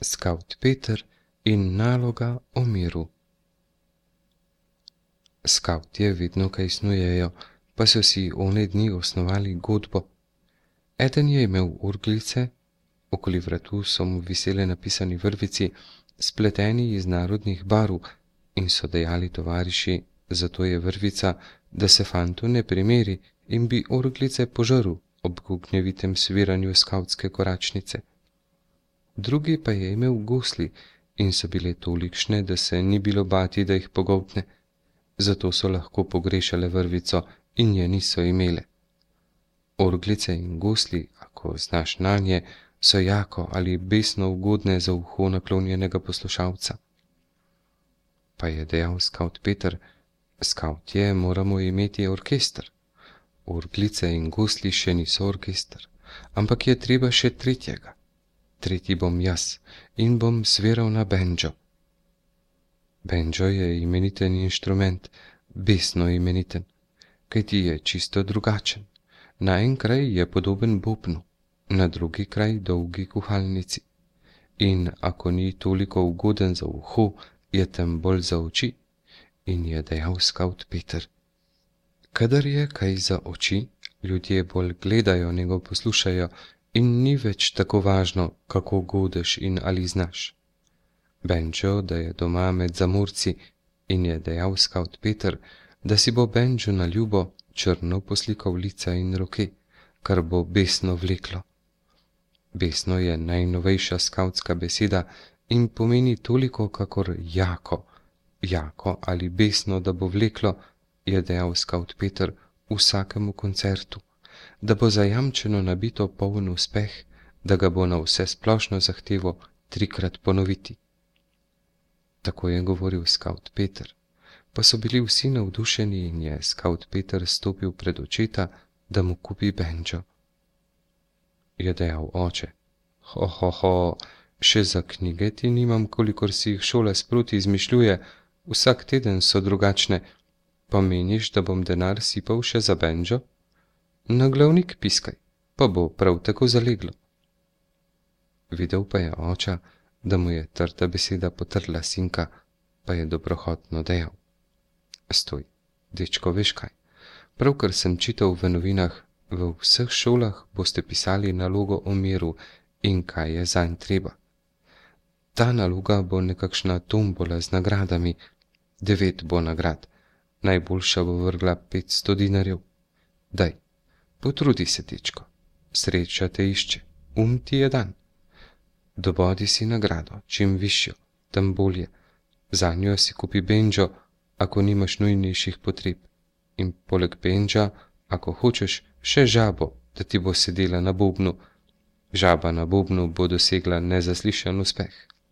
Skavt Peter in naloga o miru. Skavtje vedno kaj snujejo, pa so si one dni osnovali godbo. Eden je imel orglice, okoli vratu so mu visele napisani vrvici, spleteni iz narodnih barv, in so dejali tovariši, zato je vrvica, da se fantu ne primeri in bi orglice požrl ob gnjevitem sviranju skavtske koračnice. Drugi pa je imel gosli in so bile tolikšne, da se ni bilo bati, da jih pogoltne, zato so lahko pogrešale vrvico in je niso imele. Orglice in gosli, ako znaš nanje, so jako ali besno ugodne za uho naklonjenega poslušalca. Pa je dejal skavt Peter, skavtje moramo imeti orkester. Orglice in gosli še niso orkester, ampak je treba še tretjega. Tretji bom jaz in bom sviral na bendžo. Bendžo je imeniten inštrument, besno imeniten, kajti je čisto drugačen. Na en kraj je podoben bobnu, na drugi kraj dolgi kuhalnici. In ako ni toliko ugoden za uho, je tem bolj za oči. In je dejal skavt Peter, kadar je kaj za oči, ljudje bolj gledajo, nego poslušajo, in ni več tako važno, kako godeš in ali znaš. Bendžo, da je doma med zamorci, in je dejal skavt Peter, da si bo bendžo na ljubo črno poslikal lica in roke, kar bo besno vleklo. Besno je najnovejša skavtska beseda in pomeni toliko, kakor jako. Jako ali besno, da bo vleklo, je dejal skavt Peter vsakemu koncertu, da bo zajamčeno nabito poln uspeh, da ga bo na vse splošno zahtevo 3krat ponoviti. Tako je govoril skavt Peter, pa so bili vsi navdušeni in je skavt Peter stopil pred očeta, da mu kupi bendžo. Je dejal oče, ho, še za knjige ti nimam, kolikor si jih šola sproti izmišljuje, vsak teden so drugačne, pa meniš, da bom denar sipal še za bendžo? Na glavnik piskaj, pa bo prav tako zaleglo. Videl pa je oča, da mu je trda beseda potrla sinka, pa je dobrohotno dejal. Stoj, dečko, veš kaj, pravkar sem čital v novinah, v vseh šolah boste pisali nalogo o miru in kaj je zanj treba. Ta naloga bo nekakšna tombola z nagradami, 9 bo nagrad, najboljša bo vrgla 500 dinarjev. Daj, potrudi se, dečko, sreča te išče, ti je dan. Dobodi si nagrado, čim višjo, tem bolje. Zanjo si kupi bendžo, ako nimaš nujnejših potreb. In poleg bendža, ako hočeš, še žabo, da ti bo sedela na bobnu. Žaba na bobnu bo dosegla nezaslišan uspeh.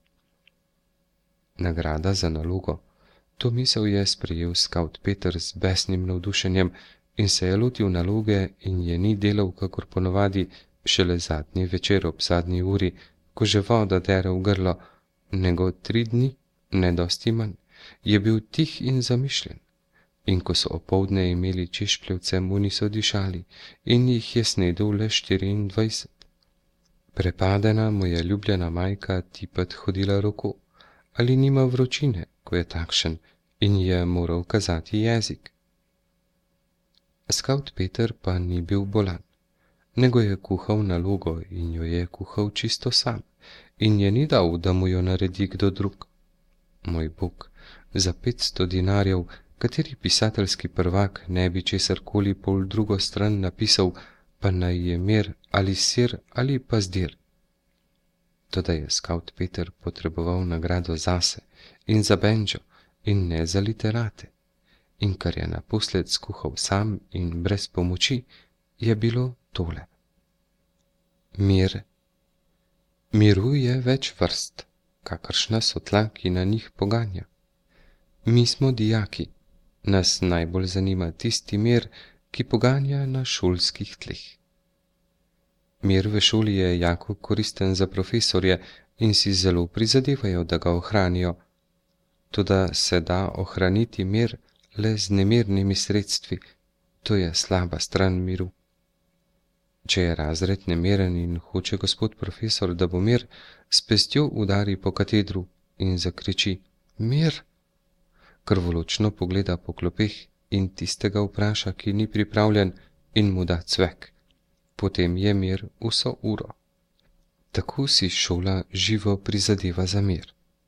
Nagrada za nalogo. To misel je sprejel skavt Peter z besnim navdušenjem in se je lotil naloge in je ni delal kakor ponovadi, šele zadnji večer ob zadnji uri, ko že voda dere v grlo, nego 3 dni, ne dosti manj, je bil tih in zamišljen. In ko so opoldne imeli češpljevce, mu niso dišali in jih je snedel le 24. Prepadena mu je ljubljena majka tipet hodila roko, ali nima vročine, ko je takšen, in je moral kazati jezik. Skavt Peter pa ni bil bolan, nego je kuhal nalogo in jo je kuhal čisto sam in je ni dal, da mu jo naredi kdo drug. Moj Bog, za 500 dinarjev, kateri pisateljski prvak ne bi česarkoli pol drugo stran napisal, pa naj je mir ali sir ali pa zdir. Toda je skavt Peter potreboval nagrado zase in za bendžo in ne za literate. In kar je naposled skuhal sam in brez pomoči, je bilo tole. Mir. Miru je več vrst, kakršna so tla, ki na njih poganja. Mi smo dijaki, nas najbolj zanima tisti mir, ki poganja na šolskih tleh. Mir v šoli je jako koristen za profesorje in si zelo prizadevajo, da ga ohranijo. Toda se da ohraniti mir le z nemernimi sredstvi, to je slaba stran miru. Če je razred nemiren in hoče gospod profesor, da bo mir, s pestjo udari po katedru in zakriči: Mir! Krvoločno pogleda po klopeh in tistega vpraša, ki ni pripravljen, in mu da cvek. Potem je mir vso uro. Tako si šola živo prizadeva za mir.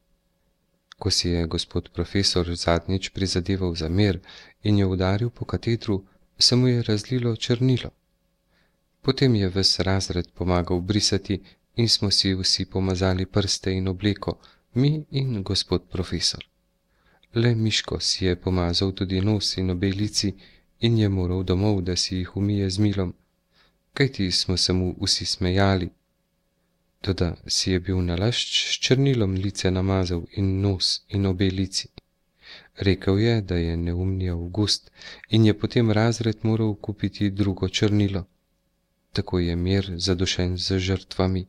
Ko si je gospod profesor zadnjič prizadeval za mir in je udaril po katedru, se mu je razlilo črnilo. Potem je ves razred pomagal brisati in smo si vsi pomazali prste in obleko, mi in gospod profesor. Le Miško si je pomazal tudi nos in obe lici in je moral domov, da si jih umije z milom, kajti smo se mu vsi smejali. Toda si je bil nalašč s črnilom lice namazal in nos in obe lici. Rekel je, da je neumni Avgust in je potem razred moral kupiti drugo črnilo. Tako je mir zadušen z žrtvami.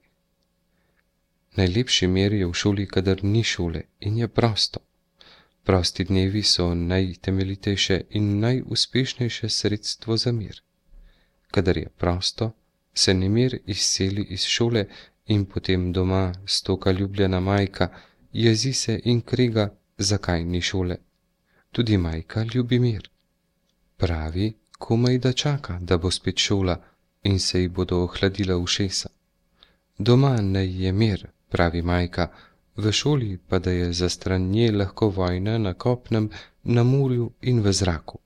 Najlepši mir je v šoli, kadar ni šole in je prosto. Prosti dnevi so najtemeljitejše in najuspešnejše sredstvo za mir. Kadar je prosto, se nemir izseli iz šole in potem doma stoka ljubljena majka, jezi se in krega, zakaj ni šole. Tudi majka ljubi mir. Pravi, komaj da čaka, da bo spet šola in se ji bodo ohladila ušesa. Doma naj je mir, pravi majka, v šoli pa da je zastran nje lahko vojna na kopnem, na morju in v zraku.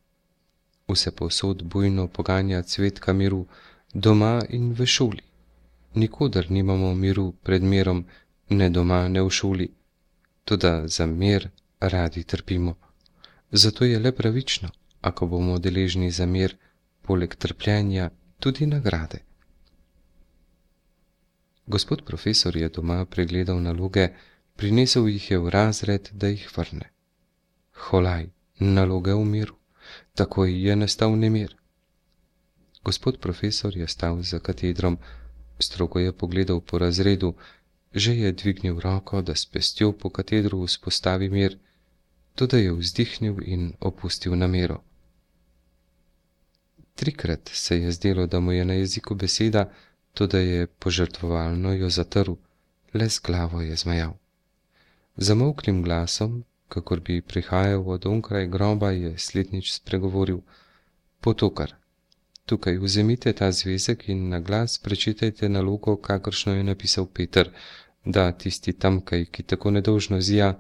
Vse povsod bujno poganja cvetka miru, doma in v šoli. Nikoder nimamo miru pred mirom, ne doma, ne v šoli. Toda za mir radi trpimo. Zato je le pravično, ako bomo deležni za mir, poleg trpljenja, tudi nagrade. Gospod profesor je doma pregledal naloge, prinesel jih je v razred, da jih vrne. Holaj, naloge v miru, takoj je nastal nemir. Gospod profesor je stal za katedrom, strogo je pogledal po razredu, že je dvignil roko, da s pestjo po katedru vzpostavi mir, toda je vzdihnil in opustil namero. Trikrat se je zdelo, da mu je na jeziku beseda, toda je požrtvovalno jo zatrl, le z glavo je zmajal. Zamolklim glasom, kakor bi prihajal od onkraj groba, je slednjič spregovoril: Potokar, tukaj vzemite ta zvezek in na glas prečitajte nalogo, kakršno je napisal Peter, da tisti tamkaj, ki tako nedolžno zija.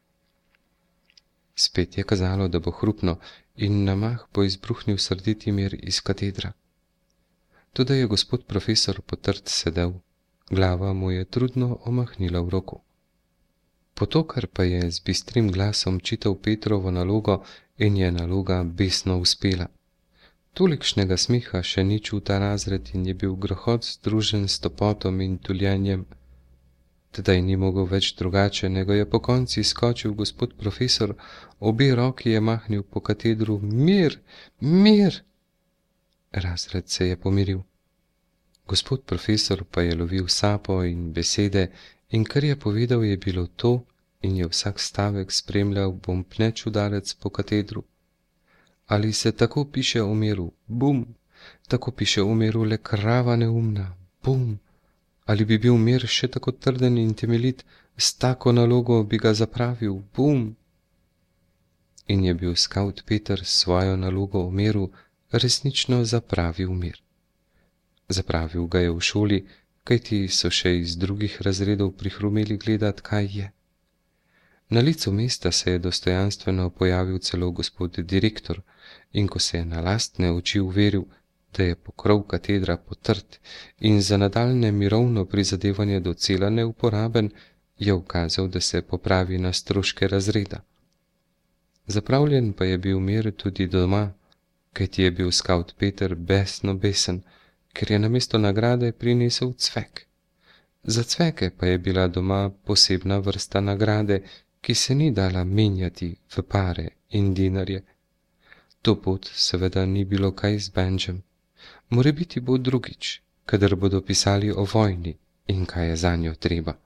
Spet je kazalo, da bo hrupno in na mah bo izbruhnil srditi mir iz katedra. Toda je gospod profesor potrd sedel, glava mu je trudno omahnila v roku. Potokar pa je z bistrim glasom čital Petrovo nalogo in je naloga besno uspela. Tolikšnega smeha še ni čul ta razred in je bil grohot združen s topotom in tuljenjem. Tedaj ni mogel več drugače, nego je po konci skočil gospod profesor, obe roki je mahnil po katedru: Mir! Mir! Razred se je pomiril. Gospod profesor pa je lovil sapo in besede in kar je povedal, je bilo to in je vsak stavek spremljal bombneč udarec po katedru. Ali se tako piše o miru? Bum! Tako piše o miru le krava neumna. Bum! Ali bi bil mir še tako trden in temeljit, s tako nalogo bi ga zapravil? Bum! In je bil skavt Peter s svojo nalogo o miru resnično zapravil mir. Zapravil ga je v šoli, kajti so še iz drugih razredov prihrumeli gledat, kaj je. Na licu mesta se je dostojanstveno pojavil celo gospod direktor in ko se je na lastne oči uveril, da je pokrov katedra potrd in za nadaljne mirovno prizadevanje docela neuporaben, je ukazal, da se popravi na stroške razreda. Zapravljen pa je bil mir tudi doma, kajti je bil skavt Peter besno besen, ker je namesto nagrade prinesel cvek. Za cveke pa je bila doma posebna vrsta nagrade, ki se ni dala menjati v pare in dinarje. To pot seveda ni bilo kaj z Benžem. Morebiti bo drugič, kadar bodo pisali o vojni in kaj je zanjo treba.